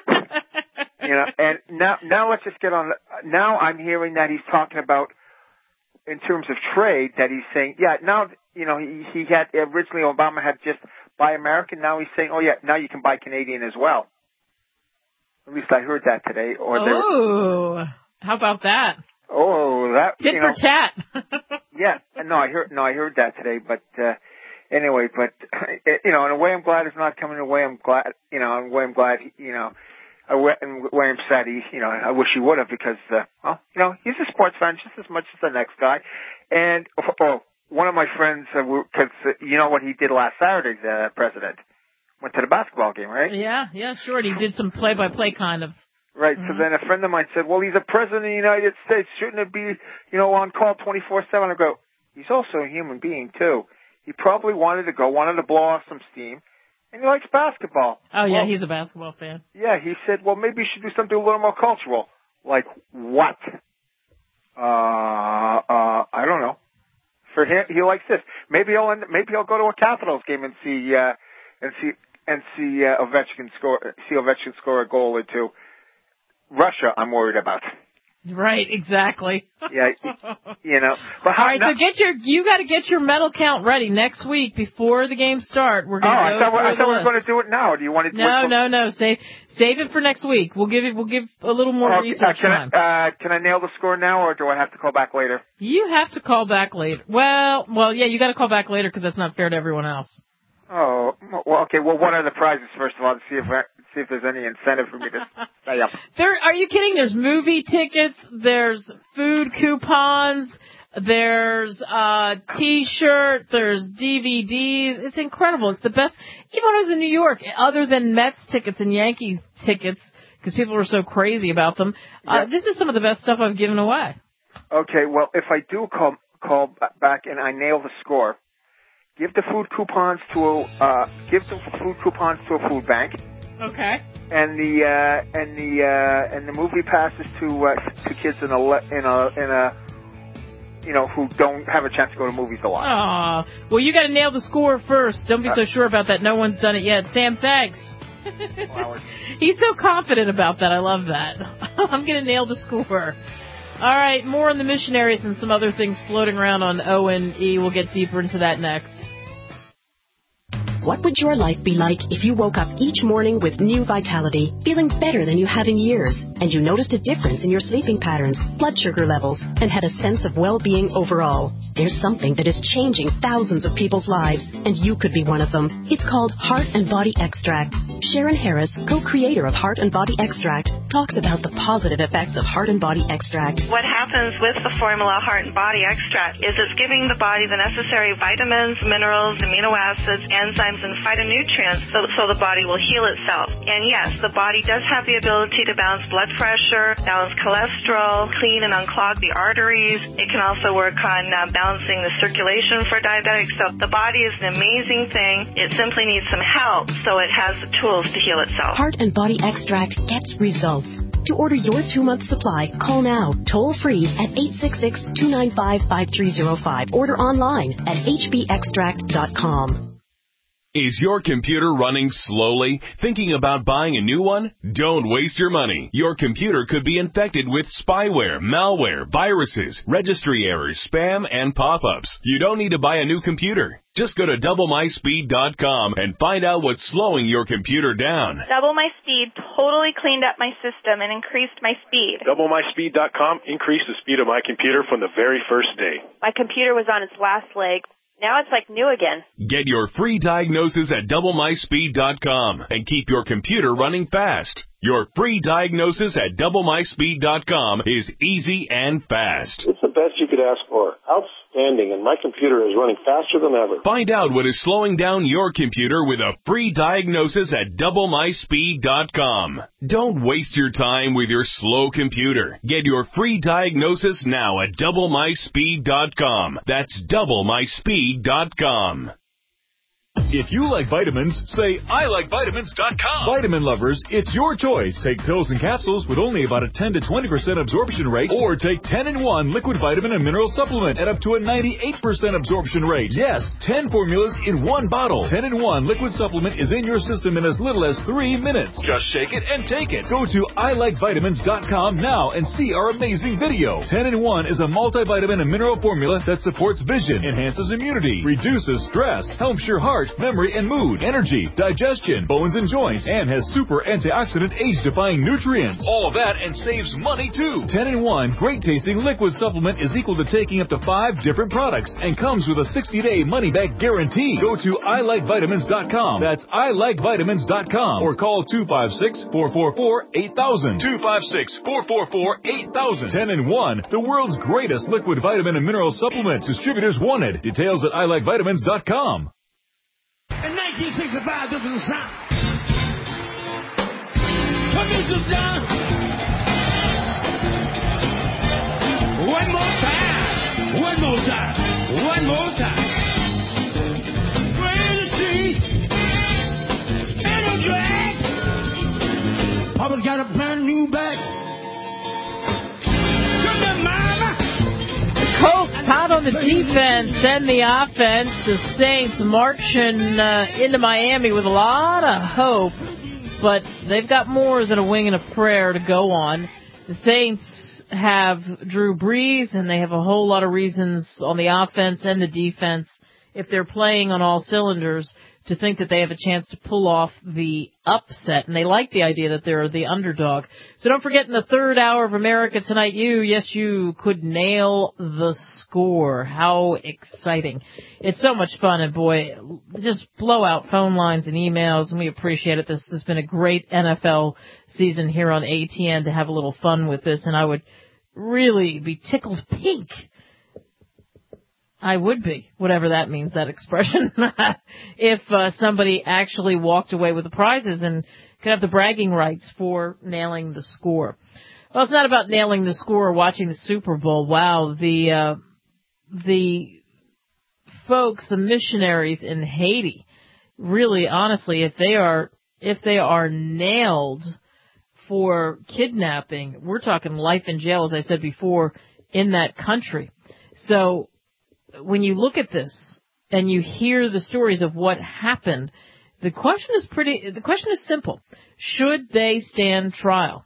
You know, and now now let's just get on. Now I'm hearing that he's talking about in terms of trade that he's saying, yeah, now you know he he had originally Obama had just buy American. Now he's saying, oh yeah, now you can buy Canadian as well. At least I heard that today. Or they were, Oh, how about that? oh that Tit you for know, tat. yeah, no, I heard no, I heard that today, but. uh Anyway, but you know, in a way, I'm glad it's not coming. In a way, I'm glad, you know, in a way, I'm glad, you know, in a way, I'm sad he, you know, I wish he would have because, uh, well, you know, he's a sports fan just as much as the next guy. And oh, one of my friends, because uh, uh, you know what he did last Saturday, the president went to the basketball game, right? Yeah, yeah, sure. He did some play-by-play kind of. Right. Mm-hmm. So then a friend of mine said, "Well, he's a president of the United States. Shouldn't it be, you know, on call twenty-four seven?" I go, "He's also a human being too. He probably wanted to go, wanted to blow off some steam, and he likes basketball." Oh, yeah, well, he's a basketball fan. Yeah, he said, well, maybe you should do something a little more cultural. Like what? Uh, uh, I don't know. For him, he likes this. Maybe I'll end, maybe I'll go to a Capitals game and see uh, and see and see uh, Ovechkin score see Ovechkin score a goal or two. Russia, I'm worried about. Right, exactly. Yeah, you know. But how, All right, now, so get your you got to get your medal count ready next week before the games start. We're oh, going to I go thought, through I the thought we were list. going to do it now. Do you want to? No, wait till, no, no. Save save it for next week. We'll give it. We'll give a little more uh, research can time. I, uh, can I nail the score now, or do I have to call back later? You have to call back later. Well, well, yeah, you got to call back later because that's not fair to everyone else. Oh, well, okay. Well, what are the prizes first of all to see if see if there's any incentive for me to stay up? There, are you kidding? There's movie tickets. There's food coupons. There's uh T-shirt. There's D V Ds. It's incredible. It's the best. Even when I was in New York, other than Mets tickets and Yankees tickets, because people were so crazy about them, uh, Yeah. this is some of the best stuff I've given away. Okay. Well, if I do call call back and I nail the score, give the food coupons to a uh, give the food coupons to a food bank. Okay. And the uh, and the uh, and the movie passes to uh, to kids in a le- in a in a you know who don't have a chance to go to movies a lot. Aw. Well, you got to nail the score first. Don't be so sure about that. No one's done it yet. Sam, thanks. He's so confident about that. I love that. I'm going to nail the score. All right, more on the missionaries and some other things floating around on O and E. We'll get deeper into that next. What would your life be like if you woke up each morning with new vitality, feeling better than you have in years, and you noticed a difference in your sleeping patterns, blood sugar levels, and had a sense of well-being overall? There's something that is changing thousands of people's lives, and you could be one of them. It's called Heart and Body Extract. Sharon Harris, co-creator of Heart and Body Extract, talks about the positive effects of Heart and Body Extract. What happens with the formula Heart and Body Extract is it's giving the body the necessary vitamins, minerals, amino acids, enzymes, and phytonutrients so, so the body will heal itself. And yes, the body does have the ability to balance blood pressure, balance cholesterol, clean and unclog the arteries. It can also work on uh, balancing the circulation for diabetics. So the body is an amazing thing. It simply needs some help so it has the tools to heal itself. Heart and Body Extract gets results. To order your two-month supply, call now, toll-free at eight six six, two nine five, five three zero five. Order online at h b extract dot com. Is your computer running slowly? Thinking about buying a new one? Don't waste your money. Your computer could be infected with spyware, malware, viruses, registry errors, spam, and pop-ups. You don't need to buy a new computer. Just go to double my speed dot com and find out what's slowing your computer down. Double My Speed totally cleaned up my system and increased my speed. double my speed dot com increased the speed of my computer from the very first day. My computer was on its last leg. Now it's like new again. Get your free diagnosis at double my speed dot com and keep your computer running fast. Your free diagnosis at double my speed dot com is easy and fast. It's the best you could ask for. Outstanding, and my computer is running faster than ever. Find out what is slowing down your computer with a free diagnosis at double my speed dot com. Don't waste your time with your slow computer. Get your free diagnosis now at double my speed dot com. That's double my speed dot com. If you like vitamins, say I like vitamins dot com. Vitamin lovers, it's your choice. Take pills and capsules with only about a ten to twenty percent absorption rate, or take ten in one liquid vitamin and mineral supplement at up to a ninety-eight percent absorption rate. Yes, ten formulas in one bottle. ten in one liquid supplement is in your system in as little as three minutes. Just shake it and take it. Go to I like vitamins dot com now and see our amazing video. ten in one is a multivitamin and mineral formula that supports vision, enhances immunity, reduces stress, helps your heart, memory and mood, energy, digestion, bones and joints, and has super antioxidant age-defying nutrients. All that and saves money too. ten in one great tasting liquid supplement is equal to taking up to five different products and comes with a sixty day money-back guarantee. Go to I like vitamins dot com. That's I like vitamins dot com, or call two five six, four four four, eight thousand. two five six, four four four, eight thousand. ten in one, the world's greatest liquid vitamin and mineral supplement. Distributors wanted. Details at I like vitamins dot com. In nineteen sixty-five, this was the sound. Commission John. One more time. One more time. One more time. Where the sea. Ain't no drag. Papa's got a brand new bag. Come to mama. Colts hot on the defense and the offense. The Saints marching uh, into Miami with a lot of hope, but they've got more than a wing and a prayer to go on. The Saints have Drew Brees, and they have a whole lot of reasons on the offense and the defense, if they're playing on all cylinders, to think that they have a chance to pull off the upset, and they like the idea that they're the underdog. So don't forget, in the third hour of America Tonight, you, yes, you could nail the score. How exciting. It's so much fun, and boy, just blow out phone lines and emails, and we appreciate it. This has been a great N F L season here on A T N to have a little fun with this, and I would really be tickled pink. I would be, whatever that means, that expression, if uh, somebody actually walked away with the prizes and could have the bragging rights for nailing the score. Well, it's not about nailing the score or watching the Super Bowl. Wow, the uh, the folks, the missionaries in Haiti, really, honestly, if they are if they are nailed for kidnapping, we're talking life in jail, as I said before, in that country. So when you look at this and you hear the stories of what happened, The question is pretty, the question is simple. Should they stand trial?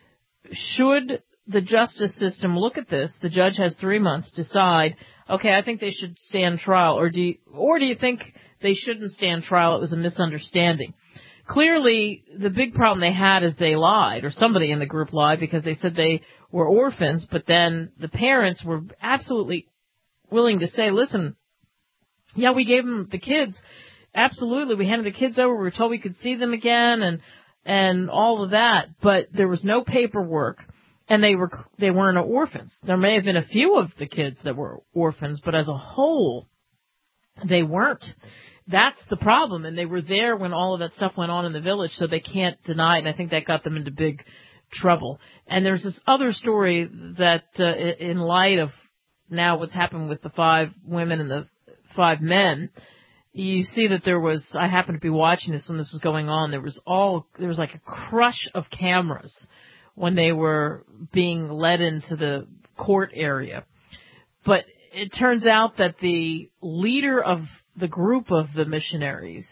Should the justice system look at this? The judge has three months to decide, okay, I think they should stand trial, or do you, or do you think they shouldn't stand trial? It was a misunderstanding. Clearly, the big problem they had is they lied, or somebody in the group lied, because they said they were orphans, but then the parents were absolutely willing to say, listen, yeah, we gave them the kids. Absolutely. We handed the kids over. We were told we could see them again and, and all of that, but there was no paperwork, and they were, they weren't orphans. There may have been a few of the kids that were orphans, but as a whole, they weren't. That's the problem, and they were there when all of that stuff went on in the village, so they can't deny it, and I think that got them into big trouble. And there's this other story that, uh, in light of now what's happened with the five women and the five men, you see that there was, I happened to be watching this when this was going on, there was all, there was like a crush of cameras when they were being led into the court area. But it turns out that the leader of the group of the missionaries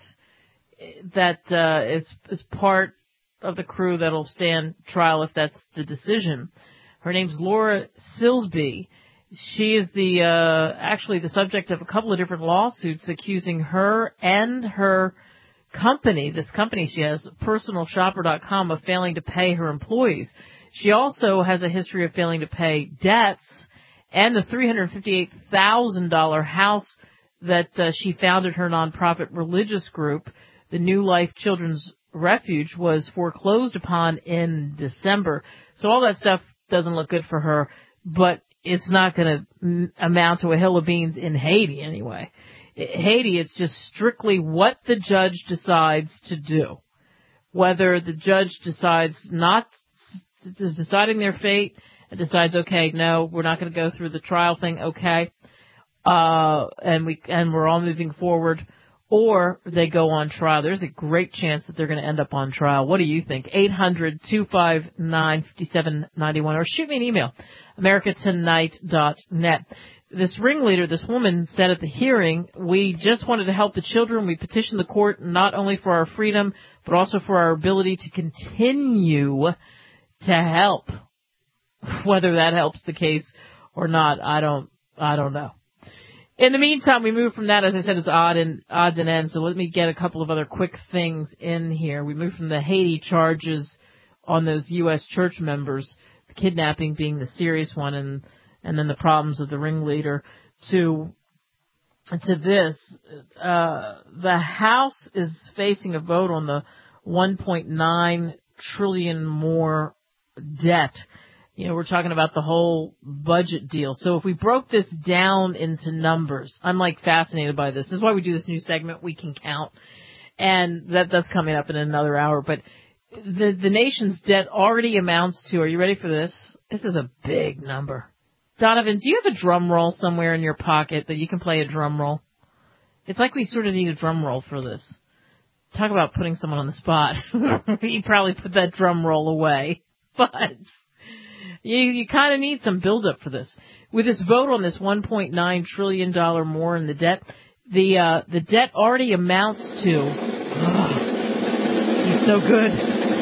that uh, is is part of the crew that'll stand trial if that's the decision. Her name's Laura Silsby. She is the uh, actually the subject of a couple of different lawsuits accusing her and her company, this company she has, personal shopper dot com, of failing to pay her employees. She also has a history of failing to pay debts, and the three hundred fifty-eight thousand dollars house that uh, she founded her nonprofit religious group, the New Life Children's Refuge, was foreclosed upon in December. So all that stuff doesn't look good for her, but it's not going to amount to a hill of beans in Haiti anyway. Haiti, it's just strictly what the judge decides to do. Whether the judge decides not, is deciding their fate and decides, okay, no, we're not going to go through the trial thing, okay. Uh, and we, and we're all moving forward, or they go on trial. There's a great chance that they're going to end up on trial. What do you think? eight hundred, two five nine, five seven nine one, or shoot me an email, america tonight dot net. This ringleader, this woman, said at the hearing, we just wanted to help the children. We petitioned the court not only for our freedom, but also for our ability to continue to help. Whether that helps the case or not, I don't, I don't know. In the meantime, we move from that, as I said, it's odd and odds and ends. So let me get a couple of other quick things in here. We move from the Haiti charges on those U S church members, the kidnapping being the serious one, and and then the problems of the ringleader, to to this. Uh, the House is facing a vote on the one point nine trillion more debt. You know, we're talking about the whole budget deal. So if we broke this down into numbers, I'm like fascinated by this. This is why we do this new segment, We Can Count. And that that's coming up in another hour. But the the nation's debt already amounts to, are you ready for this? This is a big number. Donovan, do you have a drum roll somewhere in your pocket that you can play a drum roll? It's like we sort of need a drum roll for this. Talk about putting someone on the spot. You probably put that drum roll away. But You, you kind of need some build-up for this. With this vote on this one point nine trillion dollars more in the debt, the uh, the debt already amounts to, oh, he's so good,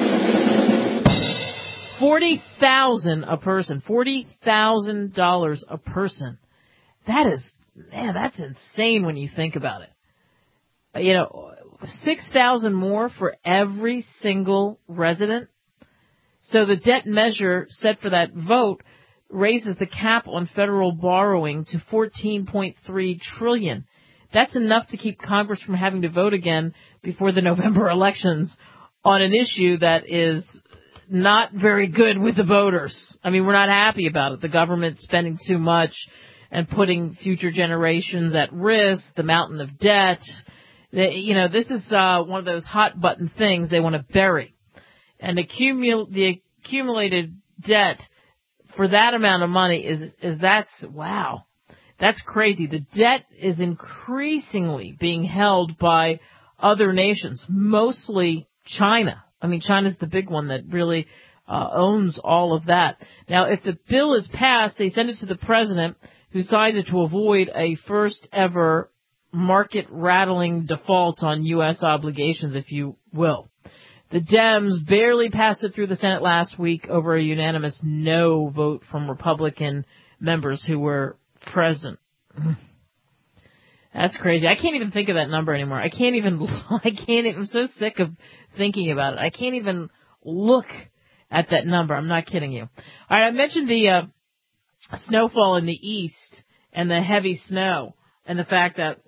forty thousand dollars a person, forty thousand dollars a person. That is, man, that's insane when you think about it. You know, six thousand dollars more for every single resident. So the debt measure set for that vote raises the cap on federal borrowing to fourteen point three trillion dollars. That's enough to keep Congress from having to vote again before the November elections on an issue that is not very good with the voters. I mean, we're not happy about it. The government spending too much and putting future generations at risk, the mountain of debt. They, you know, this is uh, one of those hot button things they want to bury. And accumul- the accumulated debt for that amount of money is, is that's, wow, that's crazy. The debt is increasingly being held by other nations, mostly China. I mean, China's the big one that really uh, owns all of that. Now, if the bill is passed, they send it to the president, who signs it to avoid a first ever market-rattling default on U S obligations, if you will. The Dems barely passed it through the Senate last week over a unanimous no vote from Republican members who were present. That's crazy. I can't even think of that number anymore. I can't even, I can't even, I'm so sick of thinking about it. I can't even look at that number. I'm not kidding you. All right, I mentioned the uh, snowfall in the east and the heavy snow and the fact that,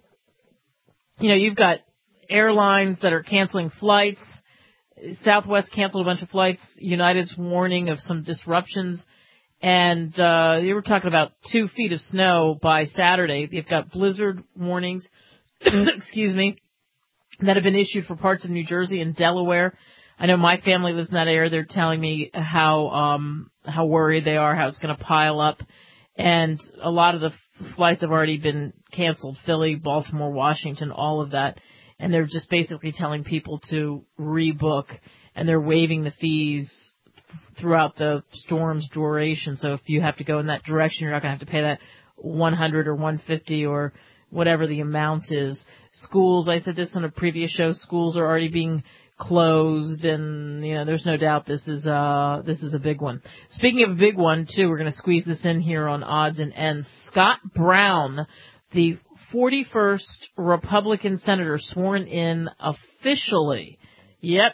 you know, you've got airlines that are canceling flights. Southwest canceled a bunch of flights. United's warning of some disruptions. And uh you were talking about two feet of snow by Saturday. You've got blizzard warnings, excuse me, that have been issued for parts of New Jersey and Delaware. I know my family lives in that area. They're telling me how um how worried they are, how it's going to pile up. And a lot of the f- flights have already been canceled. Philly, Baltimore, Washington, all of that. And they're just basically telling people to rebook, and they're waiving the fees throughout the storm's duration. So if you have to go in that direction, you're not going to have to pay that one hundred or one hundred fifty or whatever the amount is. Schools, I said this on a previous show, schools are already being closed, and you know there's no doubt this is uh this is a big one. Speaking of a big one too, we're going to squeeze this in here on odds and ends. Scott Brown, the forty-first Republican senator sworn in officially. Yep.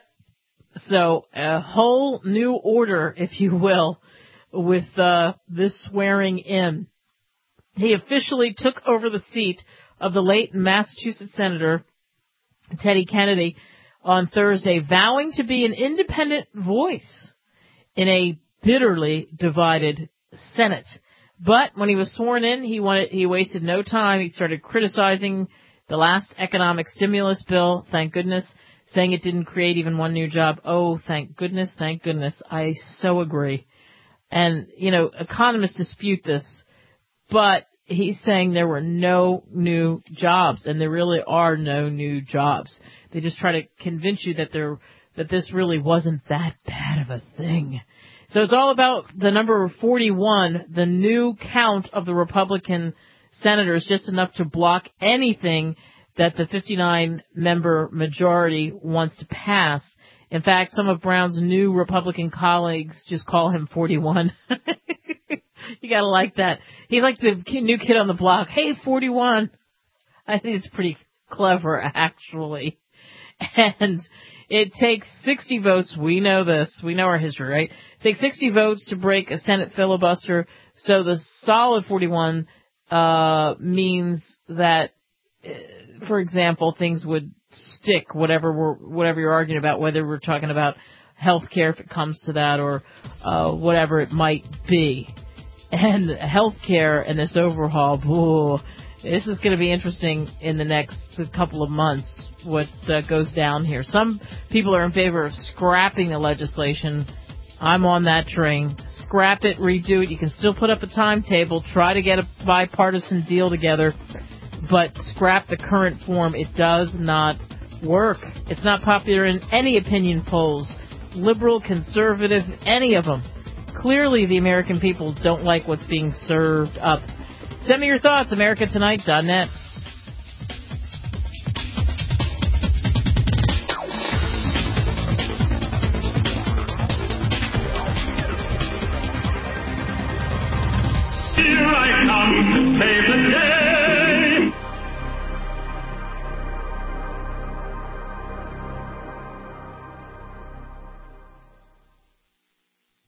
So a whole new order, if you will, with uh, this swearing in. He officially took over the seat of the late Massachusetts Senator Teddy Kennedy on Thursday, vowing to be an independent voice in a bitterly divided Senate. But when he was sworn in, he wanted, he wasted no time. He started criticizing the last economic stimulus bill, thank goodness, saying it didn't create even one new job. Oh, thank goodness, thank goodness. I so agree. And, you know, economists dispute this, but he's saying there were no new jobs, and there really are no new jobs. They just try to convince you that there, that this really wasn't that bad of a thing. So it's all about the number forty-one, the new count of the Republican senators, just enough to block anything that the fifty-nine member majority wants to pass. In fact, some of Brown's new Republican colleagues just call him forty-one. You gotta like that. He's like the new kid on the block. Hey, forty-one. I think it's pretty clever, actually. And it takes sixty votes. We know this. We know our history, right? It takes sixty votes to break a Senate filibuster. So the solid forty-one uh means that, for example, things would stick, whatever we're, whatever you're arguing about, whether we're talking about health care, if it comes to that, or uh whatever it might be. And health care and this overhaul, ooh, this is going to be interesting in the next couple of months, what uh, goes down here. Some people are in favor of scrapping the legislation. I'm on that train. Scrap it, redo it. You can still put up a timetable, try to get a bipartisan deal together, but scrap the current form. It does not work. It's not popular in any opinion polls, liberal, conservative, any of them. Clearly, the American people don't like what's being served up. Send me your thoughts, america tonight dot net. Here I come to save the day.